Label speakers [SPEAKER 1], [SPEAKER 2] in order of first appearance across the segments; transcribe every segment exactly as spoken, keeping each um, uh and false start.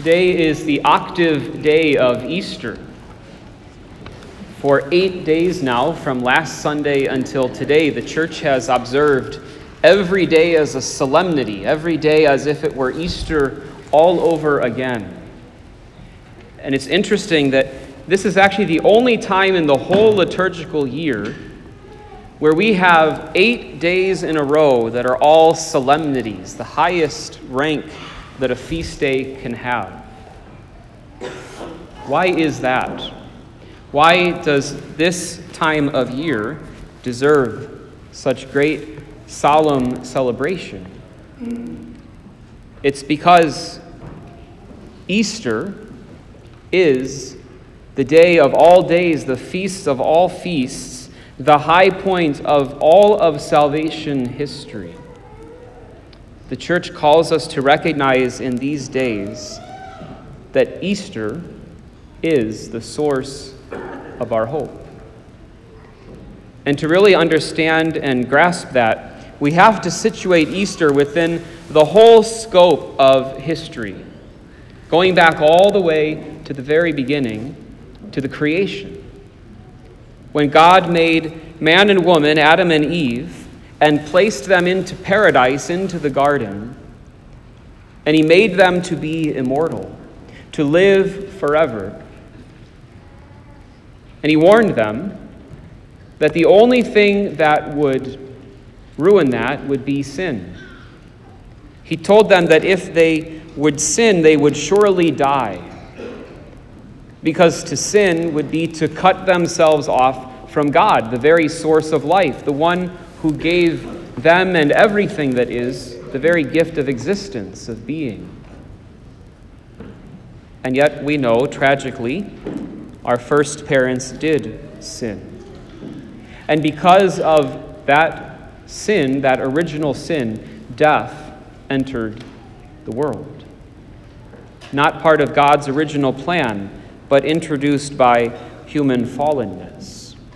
[SPEAKER 1] Today is the octave day of Easter. For eight days now, from last Sunday until today, the church has observed every day as a solemnity, every day as if it were Easter all over again. And it's interesting that this is actually the only time in the whole liturgical year where we have eight days in a row that are all solemnities, the highest rank that a feast day can have. Why is that? Why does this time of year deserve such great solemn celebration? It's because Easter is the day of all days, the feast of all feasts, the high point of all of salvation history. The church calls us to recognize in these days that Easter is the source of our hope. And to really understand and grasp that, we have to situate Easter within the whole scope of history, going back all the way to the very beginning, to the creation. When God made man and woman, Adam and Eve, and placed them into paradise, into the garden, and he made them to be immortal, to live forever. And he warned them that the only thing that would ruin that would be sin. He told them that if they would sin, they would surely die, because to sin would be to cut themselves off from God, the very source of life, the one who gave them and everything that is the very gift of existence, of being. And yet we know, tragically, our first parents did sin. And because of that sin, that original sin, death entered the world. Not part of God's original plan, but introduced by human fallenness.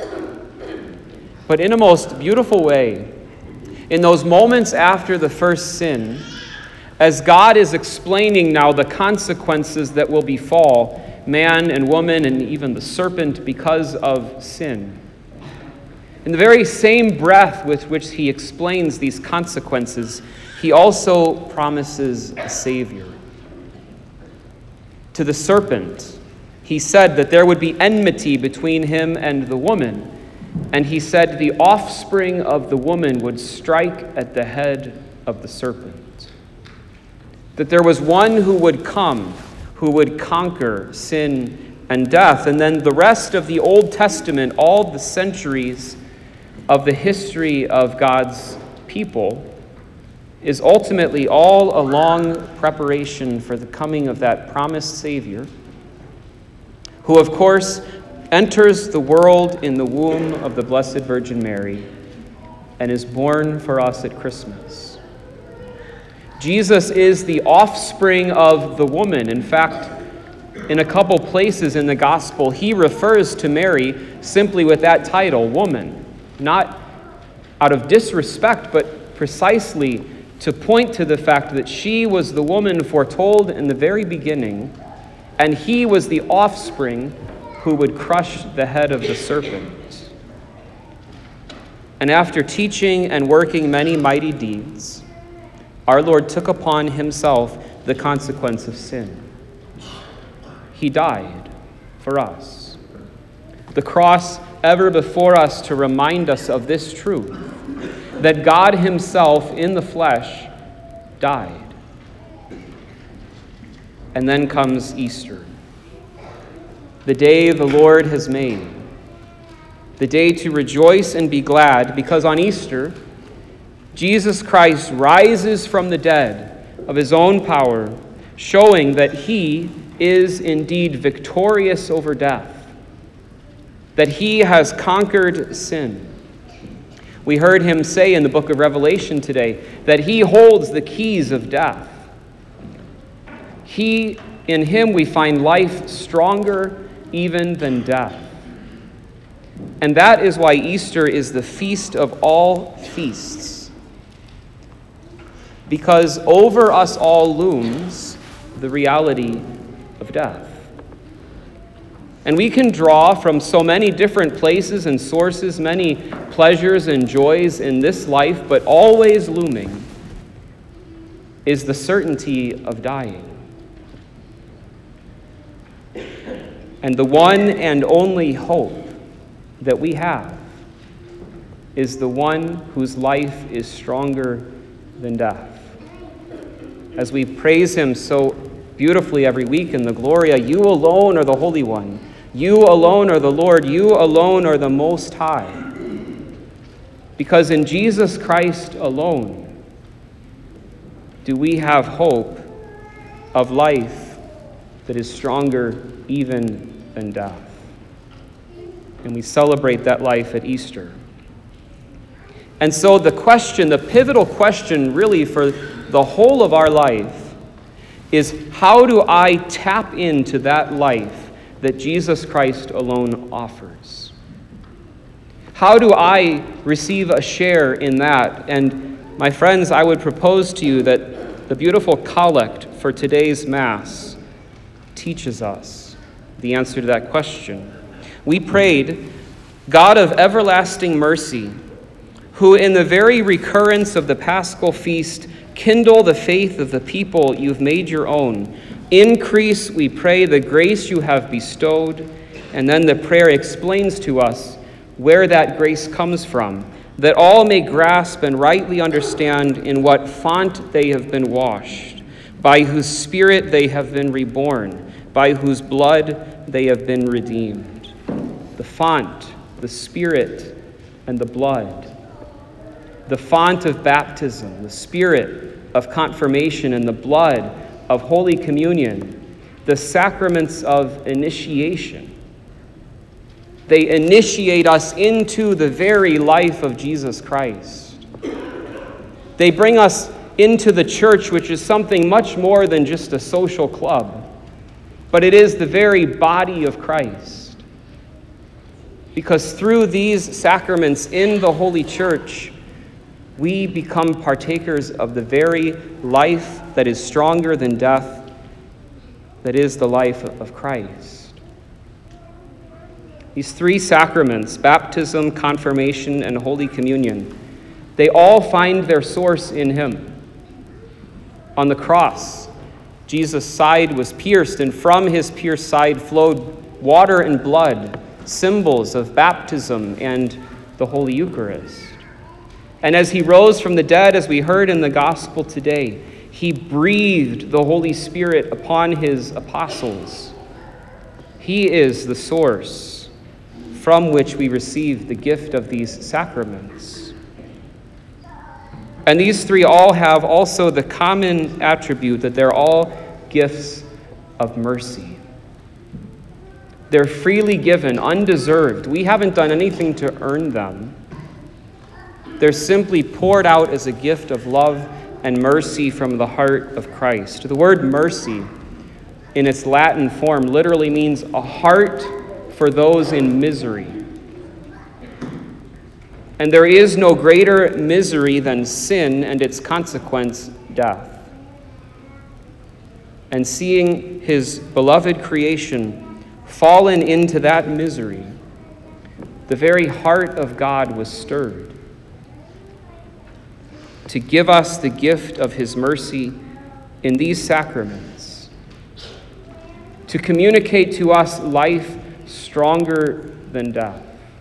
[SPEAKER 1] But in a most beautiful way, in those moments after the first sin, as God is explaining now the consequences that will befall man and woman and even the serpent because of sin, in the very same breath with which he explains these consequences, he also promises a Savior. To the serpent, he said that there would be enmity between him and the woman. And he said the offspring of the woman would strike at the head of the serpent. That there was one who would come, who would conquer sin and death. And then the rest of the Old Testament, all the centuries of the history of God's people, is ultimately all a long preparation for the coming of that promised Savior, who, of course, enters the world in the womb of the Blessed Virgin Mary and is born for us at Christmas. Jesus is the offspring of the woman. In fact, in a couple places in the gospel, he refers to Mary simply with that title, woman, not out of disrespect, but precisely to point to the fact that she was the woman foretold in the very beginning, and he was the offspring who would crush the head of the serpent. And after teaching and working many mighty deeds, our Lord took upon himself the consequence of sin. He died for us. The cross ever before us to remind us of this truth, that God himself in the flesh died. And then comes Easter, the day the Lord has made, the day to rejoice and be glad, because on Easter, Jesus Christ rises from the dead of his own power, showing that he is indeed victorious over death, that he has conquered sin. We heard him say in the book of Revelation today that he holds the keys of death. He, in him we find life stronger even than death. And that is why Easter is the feast of all feasts. Because over us all looms the reality death. And we can draw from so many different places and sources, many pleasures and joys in this life, but always looming is the certainty of dying. And the one and only hope that we have is the one whose life is stronger than death. As we praise him so beautifully every week in the Gloria, you alone are the Holy One. You alone are the Lord. You alone are the Most High. Because in Jesus Christ alone do we have hope of life that is stronger even than death. And we celebrate that life at Easter. And so the question, the pivotal question really for the whole of our life is, how do I tap into that life that Jesus Christ alone offers? How do I receive a share in that? And my friends, I would propose to you that the beautiful collect for today's Mass teaches us the answer to that question. We prayed, God of everlasting mercy, who in the very recurrence of the Paschal feast kindle the faith of the people you've made your own, increase, we pray, the grace you have bestowed. And then the prayer explains to us where that grace comes from, that all may grasp and rightly understand in what font they have been washed, by whose Spirit they have been reborn, by whose blood they have been redeemed. The font, the Spirit, and the blood. The font of baptism, the Spirit of confirmation, and the blood of Holy Communion, the sacraments of initiation. They initiate us into the very life of Jesus Christ. They bring us into the church, which is something much more than just a social club, but it is the very body of Christ. Because through these sacraments in the Holy Church, we become partakers of the very life that is stronger than death, that is the life of Christ. These three sacraments, baptism, confirmation, and Holy Communion, they all find their source in him. On the cross, Jesus' side was pierced, and from his pierced side flowed water and blood, symbols of baptism and the Holy Eucharist. And as he rose from the dead, as we heard in the gospel today, he breathed the Holy Spirit upon his apostles. He is the source from which we receive the gift of these sacraments. And these three all have also the common attribute that they're all gifts of mercy. They're freely given, undeserved. We haven't done anything to earn them. They're simply poured out as a gift of love and mercy from the heart of Christ. The word mercy, in its Latin form, literally means a heart for those in misery. And there is no greater misery than sin and its consequence, death. And seeing his beloved creation fallen into that misery, the very heart of God was stirred to give us the gift of his mercy in these sacraments, to communicate to us life stronger than death.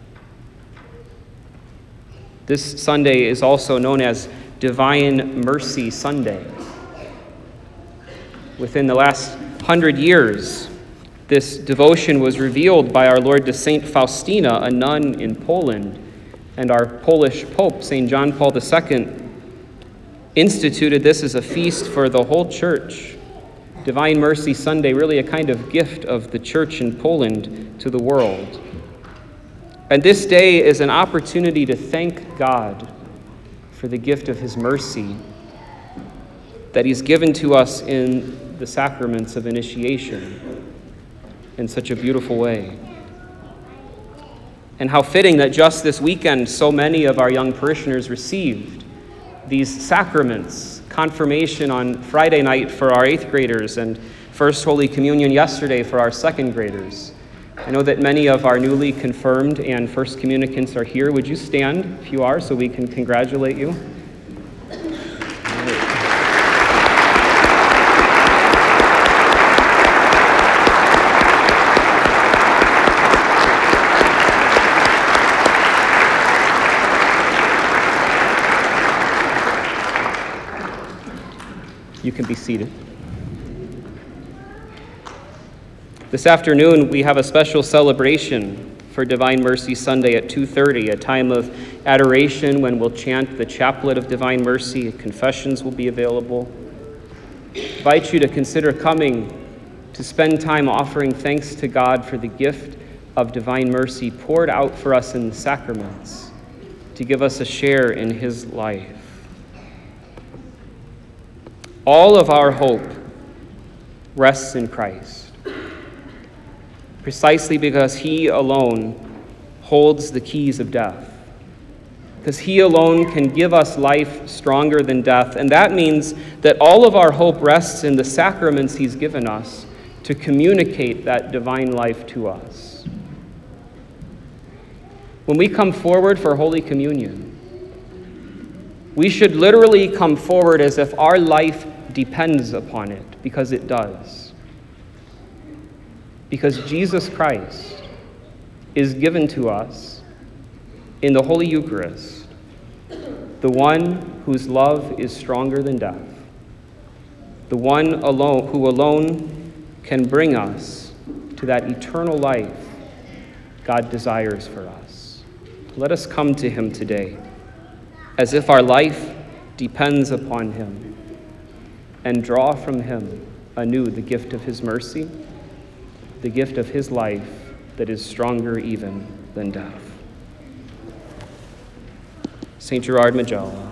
[SPEAKER 1] This Sunday is also known as Divine Mercy Sunday. Within the last hundred years, this devotion was revealed by our Lord to Saint Faustina, a nun in Poland, and our Polish Pope, Saint John Paul the Second, instituted this as a feast for the whole church. Divine Mercy Sunday, really a kind of gift of the church in Poland to the world. And this day is an opportunity to thank God for the gift of his mercy that he's given to us in the sacraments of initiation in such a beautiful way. And how fitting that just this weekend so many of our young parishioners received these sacraments, confirmation on Friday night for our eighth graders, and First Holy Communion yesterday for our second graders. I know that many of our newly confirmed and first communicants are here. Would you stand if you are so we can congratulate you? You can be seated. This afternoon, we have a special celebration for Divine Mercy Sunday at two thirty, a time of adoration when we'll chant the Chaplet of Divine Mercy. Confessions will be available. I invite you to consider coming to spend time offering thanks to God for the gift of divine mercy poured out for us in the sacraments, to give us a share in his life. All of our hope rests in Christ, precisely because he alone holds the keys of death, because he alone can give us life stronger than death. And that means that all of our hope rests in the sacraments he's given us to communicate that divine life to us. When we come forward for Holy Communion, we should literally come forward as if our life depends upon it, because it does. Because Jesus Christ is given to us in the Holy Eucharist, the one whose love is stronger than death, the one alone who alone can bring us to that eternal life God desires for us. Let us come to him today as if our life depends upon him, and draw from him anew the gift of his mercy, the gift of his life that is stronger even than death. Saint Gerard Majella.